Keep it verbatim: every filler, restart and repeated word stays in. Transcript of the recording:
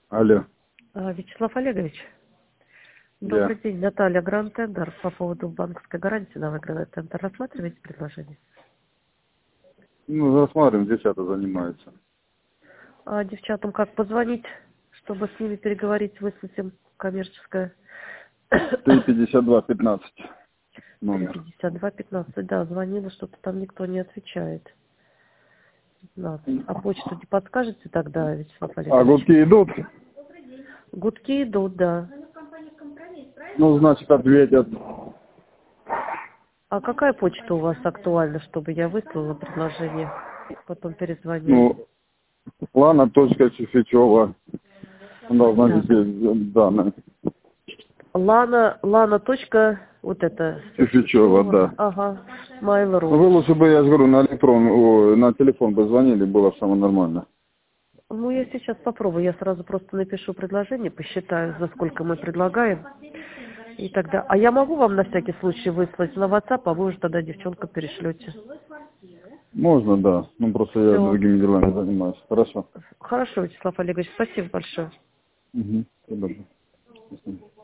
Алло. А, Вячеслав Олегович, Да. добрый день. Наталья, Гранд Тендер. По поводу банковской гарантии на Гранд Тендер. Рассматриваете предложение? Ну, рассматриваем, девчата занимаются. А девчатам как позвонить, чтобы с ними переговорить, выслать им коммерческое? три пятьдесят два пятнадцать три номер. пятьдесят два пятнадцать, да, звонила, что-то там никто не отвечает. пятнадцать. А почту не подскажете тогда, Вячеслав А Олегович? гудки идут? Гудки идут, да. Ну, значит, ответят. А какая почта у вас актуальна, чтобы я выслала предложение, потом перезвоню? Ну, Лана точка Чефичева. Должна Так. здесь данные. Лана, Лана точка, вот это. Чефичева, да. Ага, Ну, вы Mail.ru. лучше бы, я же говорю, на электрон, о, на телефон бы звонили, было бы самое нормально. Ну, я сейчас попробую, я сразу просто напишу предложение, посчитаю, за сколько мы предлагаем. И тогда, а я могу вам на всякий случай выслать на WhatsApp, а вы уже тогда девчонка перешлете. Можно, да. Ну, просто я Все. другими делами занимаюсь. Хорошо. Хорошо, Вячеслав Олегович, спасибо большое. Угу. Спасибо.